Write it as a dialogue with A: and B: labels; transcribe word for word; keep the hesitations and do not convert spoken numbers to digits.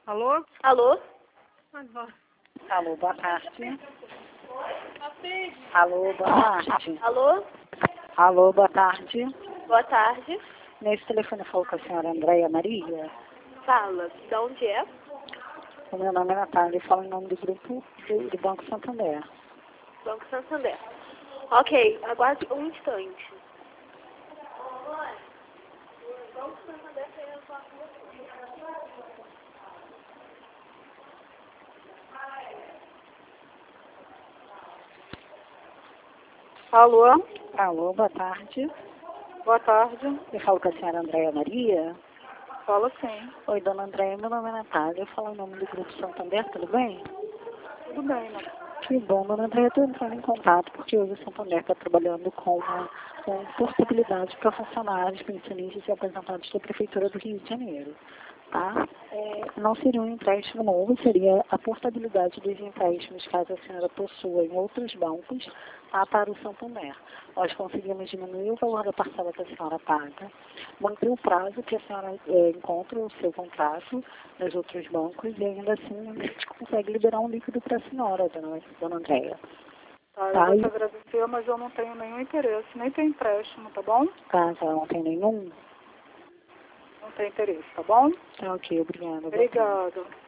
A: Alô?
B: Alô?
A: Alô.
C: Alô, boa tarde. Alô, boa tarde.
B: Alô?
C: Alô, boa tarde.
B: Boa tarde.
C: Nesse telefone eu falo com a senhora Andréia Maria.
B: Fala, de onde é?
C: O meu nome é Natália e falo em nome do grupo do, do Banco Santander.
B: Banco Santander. Ok, aguarde um instante.
A: Alô?
C: Alô, boa tarde.
A: Boa tarde.
C: Eu falo com a senhora Andréia Maria.
A: Fala sim.
C: Oi, dona Andréia, meu nome é Natália. Eu falo em nome do grupo Santander, tudo bem?
A: Tudo bem, né?
C: Que bom, dona Andréia, eu estou entrando em contato porque hoje o Santander está trabalhando com uma com portabilidade para funcionários, pensionistas e aposentados da Prefeitura do Rio de Janeiro. Tá? É, não seria um empréstimo novo, seria a portabilidade dos empréstimos caso a senhora possua em outros bancos, tá, para o Santander. Nós conseguimos diminuir o valor da parcela que a senhora paga, manter o prazo que a senhora é, encontra o seu contrato nos outros bancos e ainda assim a gente consegue liberar um líquido para a senhora, dona, dona Andréia.
A: Tá, eu
C: Tá,
A: vou
C: e
A: te agradecer, mas eu não tenho nenhum interesse, nem tenho empréstimo, tá bom?
C: caso ela não tenha nenhum,
A: Não tenho interesse, tá bom?
C: tá ok, obrigada. boa tarde.
A: Obrigada.